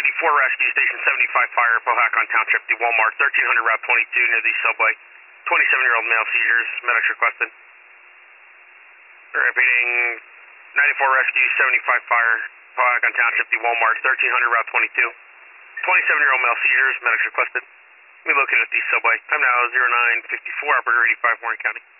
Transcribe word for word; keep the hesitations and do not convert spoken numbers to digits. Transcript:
ninety-four Rescue Station seventy-five Fire, Powhatan Township, the Walmart, thirteen hundred Route twenty-two near the subway. twenty-seven-year-old male seizures, medics requested. Repeating, ninety-four Rescue seventy-five Fire, Powhatan Township, the Walmart, thirteen hundred Route twenty-two. twenty-seven-year-old male seizures, medics requested. We located at the subway. Time now zero nine fifty-four, operator eighty-five, Warren County.